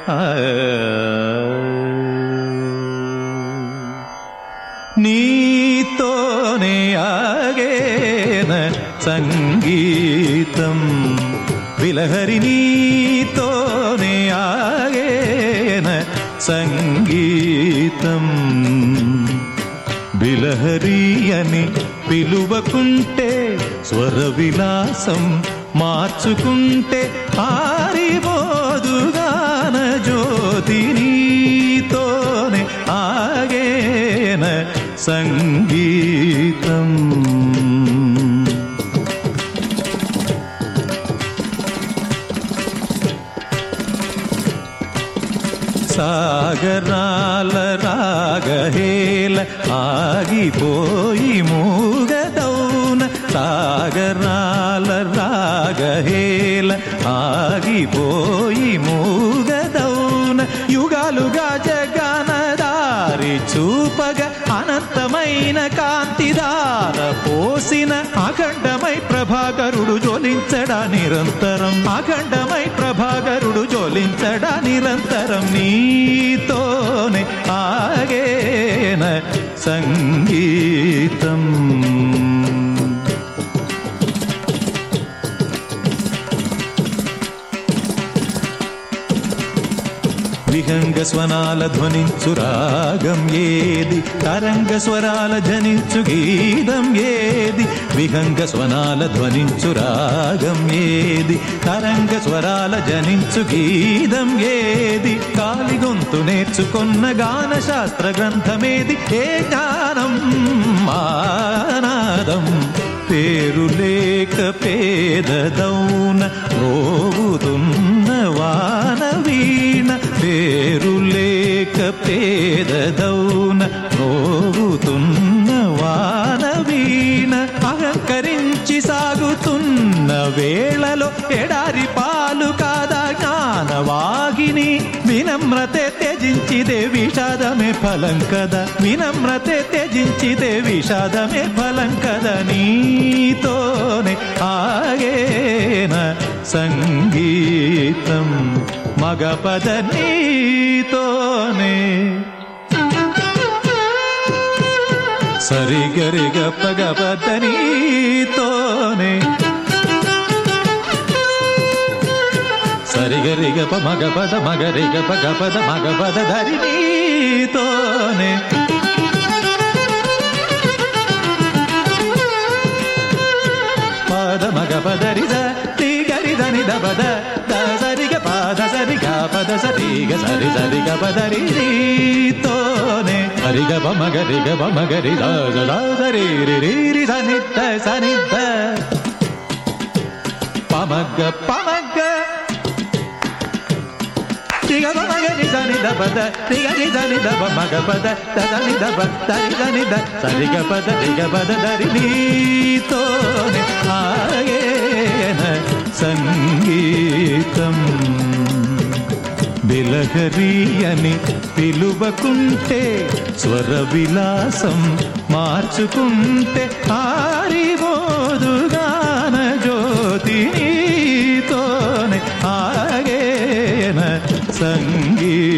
నీతోనే ఆగేన సంగీతం విలహరి నీతోనే ఆగేన సంగీతం బిలహరి అని పిలువకుంటే స్వర విలాసం మార్చుకుంటే ఆరిపోదుగాన జ్యోతి నీతోనే ఆగేన సంగీతం సాగరాల రాగహేల ఆగిపోయి మూగదౌన సాగరాల రాగహేల ఆగిపోయి మూగదౌన యుగాలుగా జగనదారి చూపగా అనంతమైన కాంతిదార పోసిన అఖండమై ప్రభాకరుడు జ్వలించడా నిరంతరం అఖండమై ప్రభాకరుడు జ్వలించడా నిరంతరం నీతోనే ఆగేన సంగీతం విహంగ స్వనాల ధ్వనించు రాగం ఏది తరంగ స్వరాల ధ్వనించు గీతం ఏది విహంగ స్వనాల ధ్వనించు రాగం ఏది తరంగ స్వరాల జనించు గీతం ఏది కాలి గొంతు నేర్చుకొన్న గాన శాస్త్ర గ్రంథమేది ఏ జ్ఞానం ఆనాదం పేరు లేక పేదదౌన రోగుతున్న వాన వీణ పేరు లేక పేదదౌన రోగుతున్న వాన వీణ అహంకరించి సాగుతున్న వేళలో ఎడారి పాలు కాదా జ్ఞానవాగిని వినమ్రతే త్యజించిదే విషాదమే ఫలం కదా వినమ్రతే త్యజించిదే విషాదమే ఫలం కదా నీతోనే ఆగేన సంగీతం మగపద నీతోనే సరిగరిగ పగపద నీతోనే సరిగరిగ ప మగపద మగరిగ పగపద మగపద ధరి నీతోనే పద మగపదరి గరి దని దపద సరిగ పద సరిగ పద సరిగ సరి సరిగ పదరి నీతోనే సరిగ మగరిగ మగరి సరి రి సనిద్ద సనిద్ద పమగ పమగ దిగ మగరి సని దపద దిగ ని దని దప మగపద దని దప దరి దని ద సరిగ పద దిగ పద దరి నీతోనే ఆగేన సంగీతం బిలహరి అని పిలువకుంటే స్వర విలాసం మార్చుకుంటే ఆరిపోదుగాన జ్యోతి నీతోనే ఆగేన సంగీతం